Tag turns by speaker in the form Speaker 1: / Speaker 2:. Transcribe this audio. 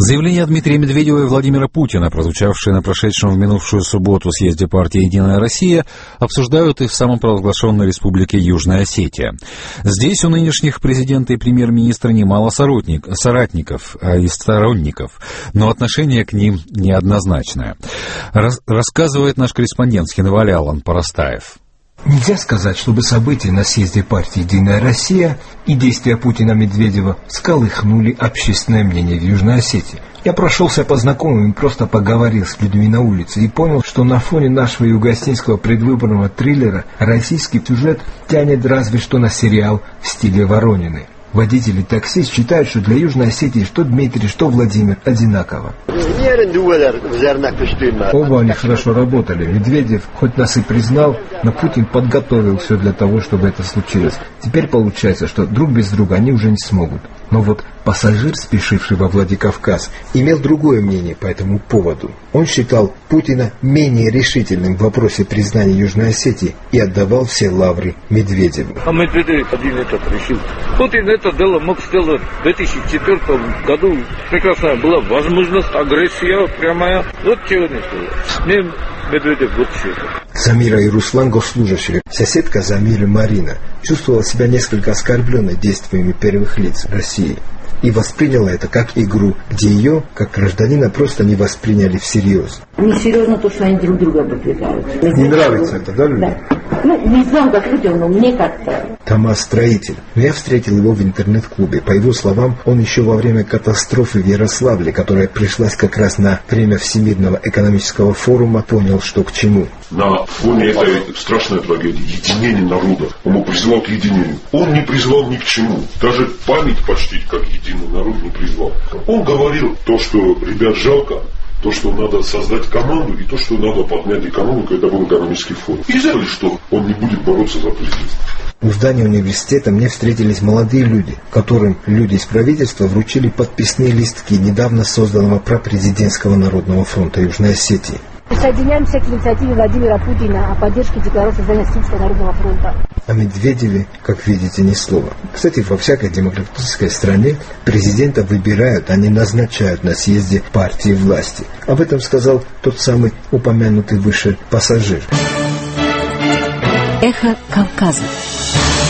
Speaker 1: Заявление Дмитрия Медведева и Владимира Путина, прозвучавшее на прошедшем в минувшую субботу съезде партии «Единая Россия», обсуждают и в самопровозглашенной республике Южная Осетия. Здесь у нынешних президента и премьер-министра немало соратников и сторонников, но отношение к ним неоднозначное. Рассказывает наш корреспондент с Хинвали Алан Парастаев.
Speaker 2: Нельзя сказать, чтобы события на съезде партии «Единая Россия» и действия Путина-Медведева всколыхнули общественное мнение в Южной Осетии. Я прошелся по знакомым и просто поговорил с людьми на улице и понял, что на фоне нашего югоосетинского предвыборного триллера российский сюжет тянет разве что на сериал в стиле Воронины. Водители такси считают, что для Южной Осетии что Дмитрий, что Владимир одинаково. Оба они хорошо работали. Медведев хоть нас и признал, но Путин подготовил все для того, чтобы это случилось. Теперь получается, что друг без друга они уже не смогут. Но вот пассажир, спешивший во Владикавказ, имел другое мнение по этому поводу. Он считал Путина менее решительным в вопросе признания Южной Осетии и отдавал все лавры Медведеву.
Speaker 3: А Медведев один этот решил. Путин это дело мог сделать в 2004 году. Прекрасная была возможность, агрессия прямая. Вот чего не сделал. Мне Медведев вот все.
Speaker 2: Замира и Руслан, госслужащие, соседка Замиры Марина, чувствовала себя несколько оскорбленной действиями первых лиц России и восприняла это как игру, где ее, как гражданина, просто не восприняли всерьез.
Speaker 4: Несерьезно то, что они друг друга подвигают.
Speaker 2: Не нравится это, да, людям?
Speaker 4: Да. Не знаю, как людям, но мне как-то.
Speaker 2: Томас строитель. Но я встретил его в интернет-клубе. По его словам, он еще во время катастрофы в Ярославле, которая пришлась как раз на время Всемирного экономического форума, понял, что к чему.
Speaker 5: На фоне этой страшной трагедии, единения народа, он призвал к единению. Он не призвал ни к чему. Даже память почтить как единый народ не призвал. Он говорил то, что ребят жалко, то, что надо создать команду, и то, что надо поднять экономику, это был экономический форум. И знали, что он не будет бороться за президента.
Speaker 2: У здания университета мне встретились молодые люди, которым люди из правительства вручили подписные листки недавно созданного пропрезидентского народного фронта Южной Осетии.
Speaker 6: Присоединяемся к инициативе Владимира Путина о поддержке декларации создания Осетинского народного фронта.
Speaker 2: О Медведеве, как видите, ни слова. Кстати, во всякой демократической стране президента выбирают, а не назначают на съезде партии власти. Об этом сказал тот самый упомянутый выше пассажир.
Speaker 7: Эхо Кавказа.